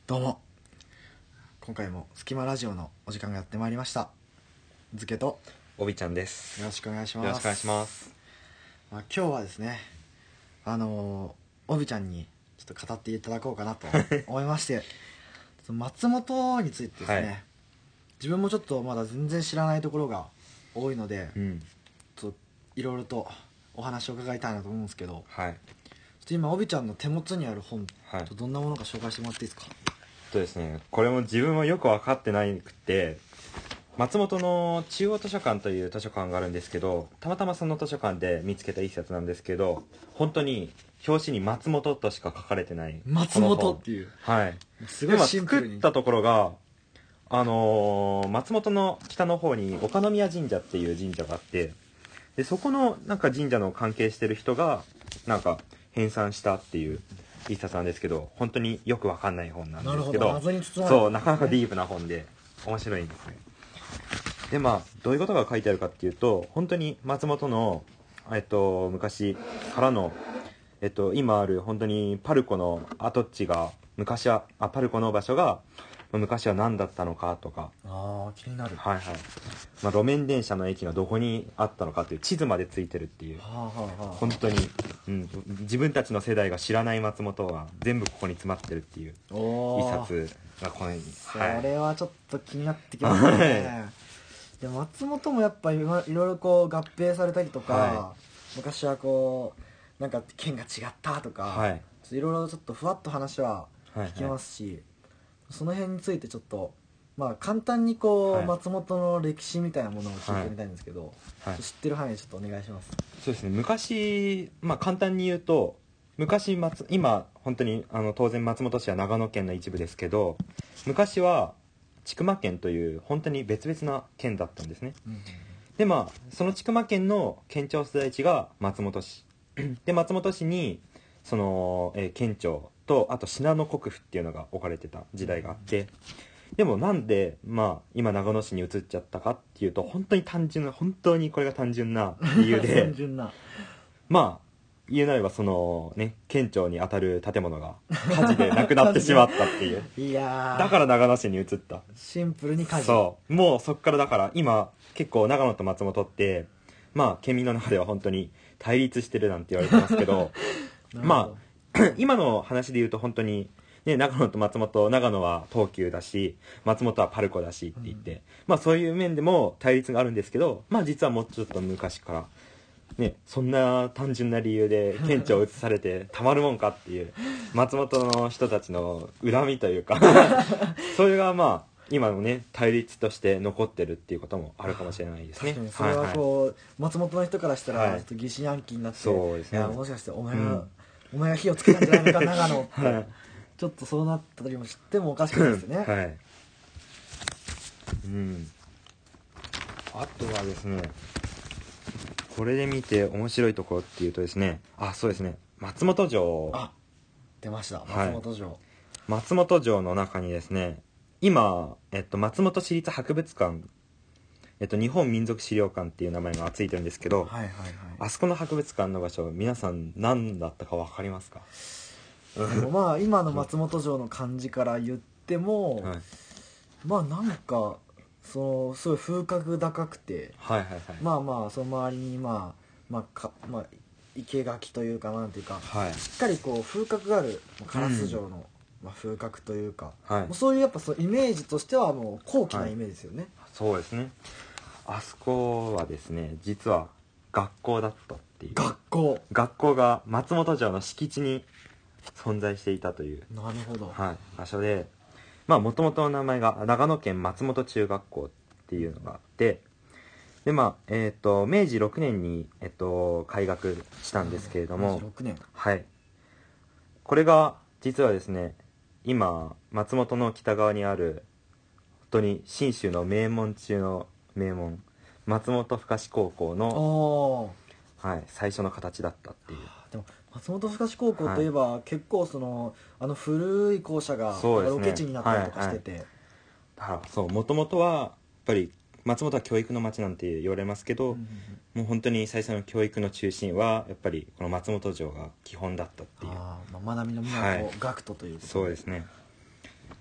どうも、今回もスキマラジオのお時間がやってまいりました。ずけとおびちゃんです。 よろしくお願いします。 よろしくお願いします。 今日はですね、おびちゃんにちょっと語っていただこうかなと思いまして松本についてですね、はい、自分もちょっとまだ全然知らないところが多いので、ちょっといろいろとお話を伺いたいなと思うんですけど、 はい、 ちょっと今おびちゃんの手元にある本、 はい、 どんなものか紹介してもらっていいですか？ ですね、これも自分もよく分かってないくて、松本の中央図書館という図書館があるんですけど、たまたまその図書館で見つけた一冊なんですけど、本当に表紙に松本としか書かれてない松本っていう、 はい、 すごいシンプルに作ったところが松本の北の方に岡宮神社っていう神社があって、でそこのなんか神社の関係してる人がなんか編纂したっていう一冊なんですけど、本当によくわかんない本なんですけど、 謎に包まれてるんですね。 そう、なかなかディープな本で面白いんですね。でどういうことが書いてあるかっていうと、本当に松本の昔からの今ある本当にパルコの跡地が昔はパルコの場所が昔は何だったのかとか、 気になる。 はいはい、路面電車の駅がどこにあったのかっていう地図までついてるっていう、本当に、自分たちの世代が知らない松本は全部ここに詰まってるっていう一冊がこのように、 それはちょっと気になってきますね。で松本もやっぱいろいろこう合併されたりとか、昔はこうなんか県が違ったとか、いろいろちょっとふわっと話は聞きますし、その辺についてちょっと簡単にこう、松本の歴史みたいなものを聞いてみたいんですけど、知ってる範囲でちょっとお願いします。 そうですね、昔、簡単に言うと、昔今本当に当然松本市は長野県の一部ですけど、昔は千曲県という本当に別々な県だったんですね。でその千曲県の県庁所在地が松本市で、松本市にその、県庁とあと信濃国府っていうのが置かれてた時代があって、でもなんで今長野市に移っちゃったかっていうと、本当にこれが単純な理由で単純な言うなればそのね、県庁に当たる建物が火事でなくなってしまったっていういやだから長野市に移った。 シンプルに火事。 そうもうそっからだから今結構長野と松本って県民の中では本当に対立してるなんて言われてますけど今の話で言うと本当にね、長野と松本、長野は東急だし松本はパルコだしって言って、そういう面でも対立があるんですけど、実はもうちょっと昔からね、そんな単純な理由で県庁を移されてたまるもんかっていう松本の人たちの恨みというかそれが今のね対立として残ってるっていうこともあるかもしれないですね。 確かにそれはこう、松本の人からしたらちょっと疑心暗鬼になって、 そうですね、 いやもしかしてお前が火をつけたんじゃないのか長野ってちょっとそうなった時も知ってもおかしくないですね。 あとはですね、これで見て面白いところっていうとですね、そうですね、松本城。 出ました、松本城。 松本城の中にですね、今、松本市立博物館、日本民族資料館っていう名前がついてるんですけど、あそこの博物館の場所、皆さん何だったか分かりますか？ 今の松本城の漢字から言っても、なんかすごい風格高くて、その周りに生垣というかなんていうか、しっかりこう風格がある烏城の、風格というか、そういうやっぱイメージとしてはもう高貴なイメージですよね。 そうですね。あそこはですね、実は学校だったっていう。学校が松本城の敷地に存在していたという、 なるほど、 場所で、もともとの名前が長野県松本中学校っていうのがあって、で明治6年に、開学したんですけれども、 明治6年、 これが実はですね、今松本の北側にある本当に信州の名門中の名門、松本深志高校の、最初の形だったっていう。 でも松本深志高校といえば、結構古い校舎がロケ地になったりとかしてて、 もともとはやっぱり松本は教育の街なんて言われますけど、もう本当に最初の教育の中心はやっぱりこの松本城が基本だったっていう。 学びの都、学徒ということで。 そうですね。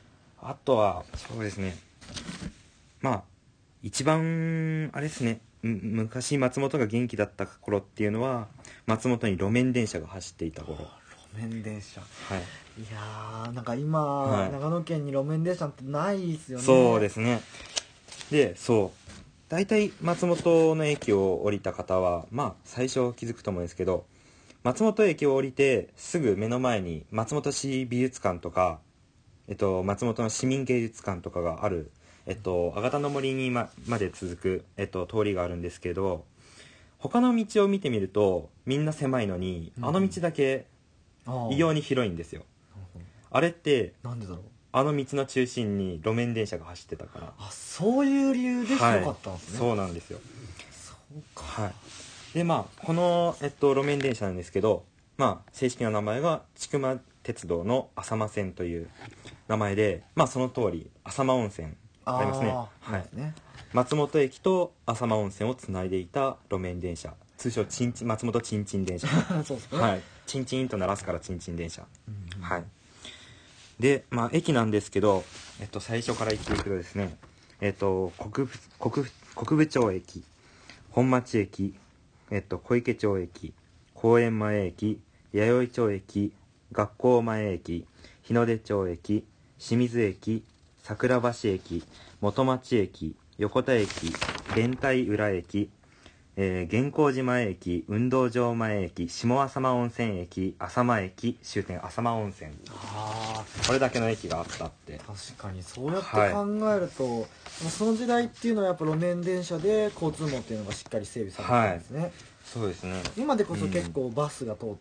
あとはそうですね、まあ一番あれですね、昔松本が元気だった頃っていうのは松本に路面電車が走っていた頃。 路面電車、 はい、 いやーなんか今、 はい、 長野県に路面電車ってないですよね。 そうですね。でそう大体松本の駅を降りた方はまあ最初気づくと思うんですけど、松本駅を降りてすぐ目の前に松本市美術館とか、松本の市民芸術館とかがある、あがたの森に まで続く、通りがあるんですけど、他の道を見てみるとみんな狭いのに、あの道だけ異様に広いんですよ。あれってなんでだろう。 あの道の中心に路面電車が走ってたから。 あ、そういう理由で広かったんですね。 そうなんですよ。 そうか。 はい。でまあこの、路面電車なんですけど、まあ正式な名前が千曲鉄道の浅間線という名前で、まあその通り浅間温泉ありますね。はい。松本駅と浅間温泉をつないでいた路面電車、通称松本ちんちん電車。 そうですね。 はい。チンチンと鳴らすからちんちん電車。はい。で、まあ、駅なんですけど、最初から言っていくとですね、国分町駅、本町駅、小池町駅、公園前駅、弥生町駅、学校前駅、日の出町駅、清水駅、桜橋駅、元町駅、横田駅、連帯浦駅、玄光寺前駅、運動場前駅、下浅間温泉駅、浅間駅、終点浅間温泉。これだけの駅があったって。 確かにそうやって考えると、はい、その時代っていうのはやっぱ路面電車で交通網っていうのがしっかり整備されてたんですね。はい、 そうですね。 今でこそ結構バスが通って、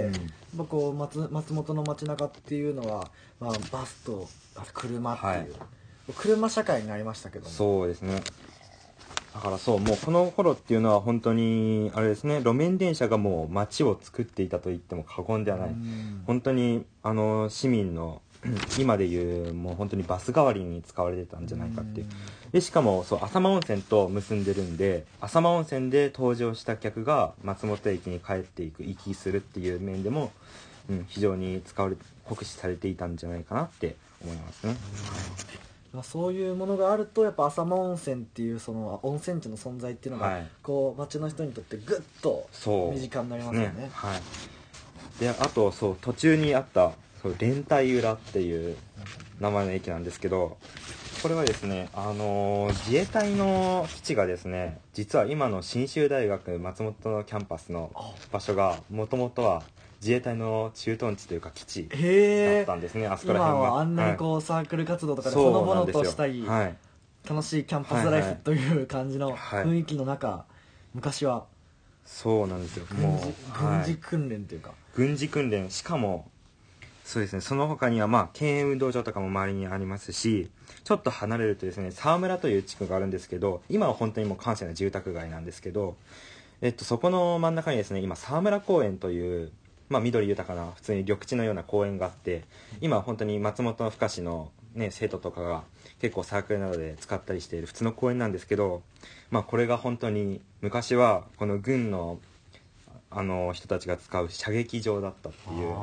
まあ、こう松本の街中っていうのは、まあ、バスと車っていう、はい、車社会になりましたけども。 そうですね。だからそう、もうこの頃っていうのは本当にあれですね、路面電車がもう街を作っていたと言っても過言ではない。本当に市民の今でいうもう本当にバス代わりに使われてたんじゃないかっていう。でしかもそう浅間温泉と結んでるんで、浅間温泉で搭乗した客が松本駅に帰っていく、行きするっていう面でも、非常に酷使されていたんじゃないかなって思いますね。 そういうものがあるとやっぱ浅間温泉っていうその温泉地の存在っていうのが、はい、こう町の人にとってグッと身近になりますよね。 はい。であとそう途中にあったそう連帯浦っていう名前の駅なんですけど、これはですね、自衛隊の基地がですね、実は今の信州大学松本のキャンパスの場所がもともとは自衛隊の駐屯地というか基地だったんですね。あそこら辺は今はあんなにこう、サークル活動とかでほのぼのとしたり、楽しいキャンパスライフという感じの雰囲気の中、昔はそうなんですよ。 軍事訓練というか、 軍事訓練、しかもそうですね、その他にはまあ県営運動場とかも周りにありますし、ちょっと離れるとですね、沢村という地区があるんですけど、今は本当にもう閑静な住宅街なんですけど、そこの真ん中にですね、今沢村公園という、まあ、緑豊かな普通に緑地のような公園があって、今は本当に松本深志の、ね、生徒とかが結構サークルなどで使ったりしている普通の公園なんですけど、まあ、これが本当に昔はこの軍の人たちが使う射撃場だったっていう、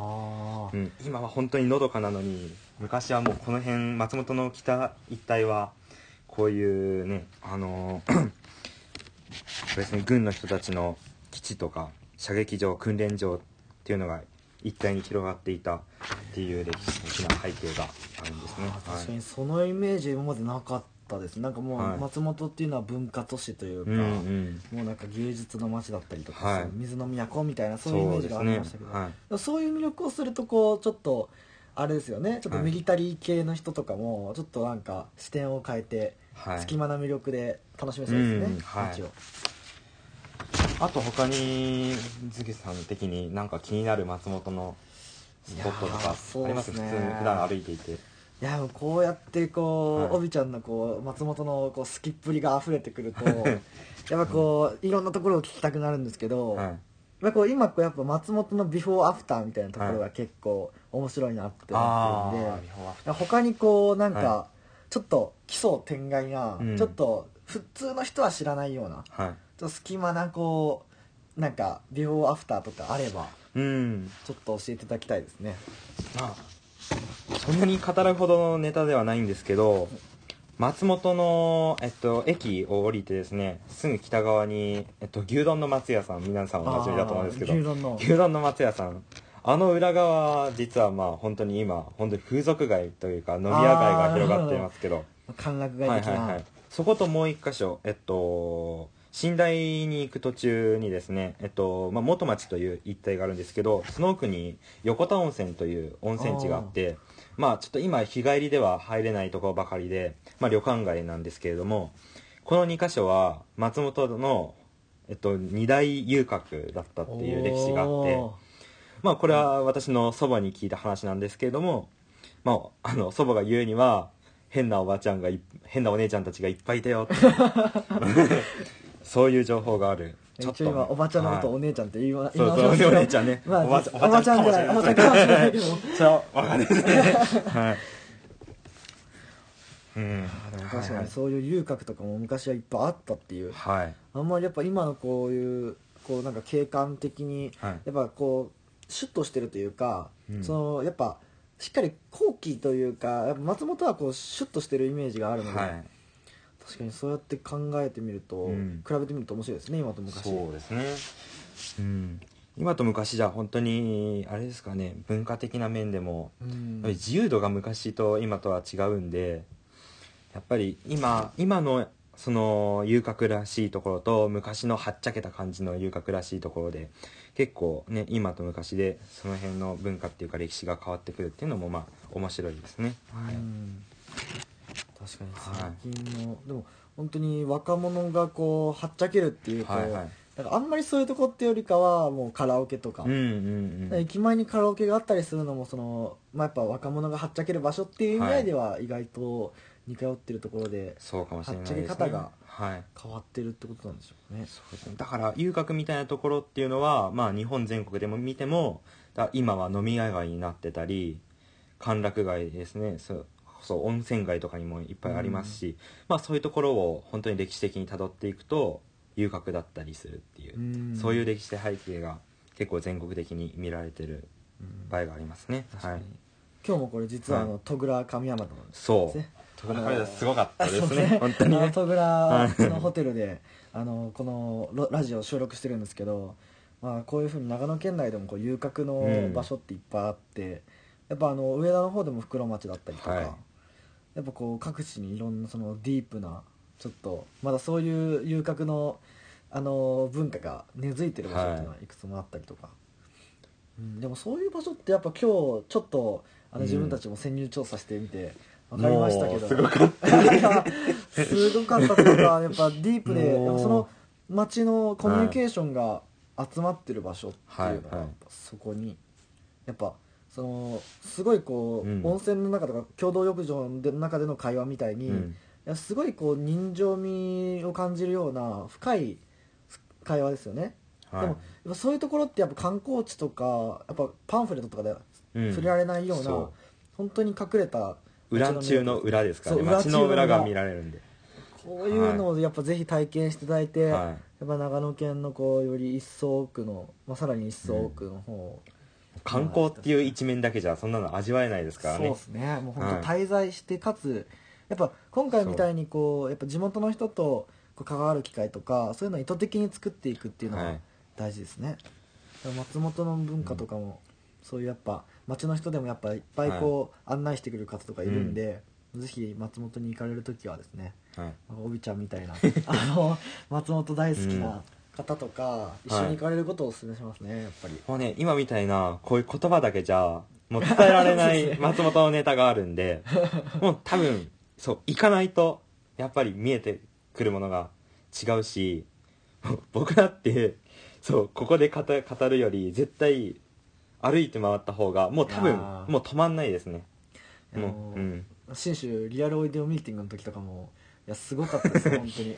今は本当にのどかなのに、昔はもうこの辺松本の北一帯はこういうね別に軍の人たちの基地とか射撃場、訓練場っていうのが一帯に広がっていたっていう歴史的な背景があるんですね。 確かにそのイメージ今までなかったです。なんかもう松本っていうのは文化都市というか、もうなんか芸術の街だったりとか、水の都みたいなそういうイメージがありましたけど、そういう魅力をするとこうちょっとあれですよね、ちょっとミリタリー系の人とかもちょっとなんか視点を変えて、隙間な魅力で楽しめそうですね、街を。 あと他にズゲさん的になんか気になる松本のスポットとかあります？普通に普段歩いていて。 いやこうやってこう、帯ちゃんのこう松本のこう好きっぷりが溢れてくるとやっぱこういろんなところを聞きたくなるんですけど、こう今こうやっぱ松本のビフォーアフターみたいなところが結構面白いなって思ってるんで、他にこうなんかちょっと奇想天外な、ちょっと普通の人は知らないような、ちょっと隙間なこうなんかビフォーアフターとかあれば、ちょっと教えていただきたいですね。 そんなに語るほどのネタではないんですけど、松本の、駅を降りてですね、すぐ北側に、牛丼の松屋さん、皆さんおなじみだと思うんですけど、牛丼の松屋さん、あの裏側、実はまあ本当に今、本当に風俗街というか飲み屋街が広がっていますけど、 歓楽街的な、 はい、そこともう一箇所、寝台に行く途中にですね、元町という一帯があるんですけど、その奥に横田温泉という温泉地があって、まあちょっと今日帰りでは入れないところばかりで、まあ旅館街なんですけれども、この2箇所は松本の、二大遊郭だったっていう歴史があって、まあこれは私の祖母に聞いた話なんですけれども、まあ祖母が言うには、変なおばちゃんが変なお姉ちゃんたちがいっぱいいたよってそういう情報がある。 ちょっと今おばちゃんのことお姉ちゃんって言いますけど、そうお姉ちゃんね、 まあ、おばちゃんじゃない、おばちゃんかもしれないけどそれは分かんないですねはい、 でも確かにそういう遊郭とかも昔はいっぱいあったっていう、 はい、 あんまりやっぱ今のこういうこうなんか景観的にやっぱこうシュッとしてるというか、そのやっぱしっかり後期というか、やっぱ松本はこうシュッとしてるイメージがあるので、確かにそうやって考えてみると、比べてみると面白いですね、今と昔。 そうですね、今と昔じゃ本当にあれですかね、文化的な面でも、自由度が昔と今とは違うんで、やっぱり今のその遊郭らしいところと昔のはっちゃけた感じの遊郭らしいところで結構ね、今と昔でその辺の文化っていうか歴史が変わってくるっていうのもまあ面白いですね。 確かに最近の、でも本当に若者がこうはっちゃけるっていうと、だからあんまりそういうとこってよりかはもうカラオケとか、駅前にカラオケがあったりするのもその、まあ、やっぱ若者がはっちゃける場所っていう意味合いでは意外と似通ってるところで、 そうかもしれないですね、はっちゃけ方が変わってるってことなんでしょうね。 そうですね、だから遊郭みたいなところっていうのは、まあ、日本全国でも見ても今は飲み屋街になってたり歓楽街ですね、そう温泉街とかにもいっぱいありますし、まあ、そういうところを本当に歴史的にたどっていくと遊郭だったりするっていう、そういう歴史背景が結構全国的に見られてる場合がありますね。 今日もこれ実は戸倉上山のですね。戸倉上山すごかったですね本当にね。 戸倉のホテルでこのラジオを収録してるんですけど、まあ、こういうふうに長野県内でもこう遊郭の場所っていっぱいあって、やっぱ上田の方でも袋町だったりとか、やっぱこう各地にいろんなそのディープなちょっとまだそういう遊郭の文化が根付いてる場所っていうのはいくつもあったりとか、でもそういう場所ってやっぱ今日ちょっと自分たちも潜入調査してみて分かりましたけど、 すごかったすごかったというか、やっぱディープでその街のコミュニケーションが集まってる場所っていうのがそこにやっぱそのすごいこう、温泉の中とか共同浴場の中での会話みたいに、いやすごいこう人情味を感じるような深い会話ですよね。でもやっぱそういうところってやっぱ観光地とかやっぱパンフレットとかでは触れられないような、本当に隠れた裏中の裏ですからね、街の裏が見られるんで、 こういうのをやっぱぜひ体験していただいて、やっぱ長野県のこうより一層奥の、さらに一層奥の方、 観光っていう一面だけじゃそんなの味わえないですからね。 そうですね、もう本当滞在してかつやっぱ今回みたいにこうやっぱ地元の人とこう関わる機会とかそういうのを意図的に作っていくっていうのは大事ですね。松本の文化とかも、そういうやっぱ町の人でもやっぱいっぱいこう案内してくれる方とかいるんで、ぜひ松本に行かれるときはですね、おびちゃんみたいな松本大好きな方とか一緒に行かれることをお勧めしますね、やっぱり。 もうね、今みたいなこういう言葉だけじゃもう伝えられない松本のネタがあるんでもう多分そう行かないとやっぱり見えてくるものが違うし、僕だってそうここで語るより絶対歩いて回った方がもう多分もう止まんないですね。 信州リアルオイデオミーティングの時とかもいやすごかったです本当に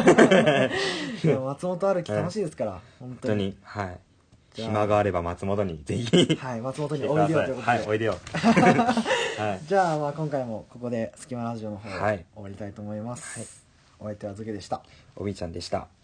松本歩き楽しいですから、本当に暇があれば松本にぜひ松本においでよということで、 おいでよじゃあまあ今回もここで隙間ラジオの方を終わりたいと思います。お相手はズケでした。 おびちゃんでした。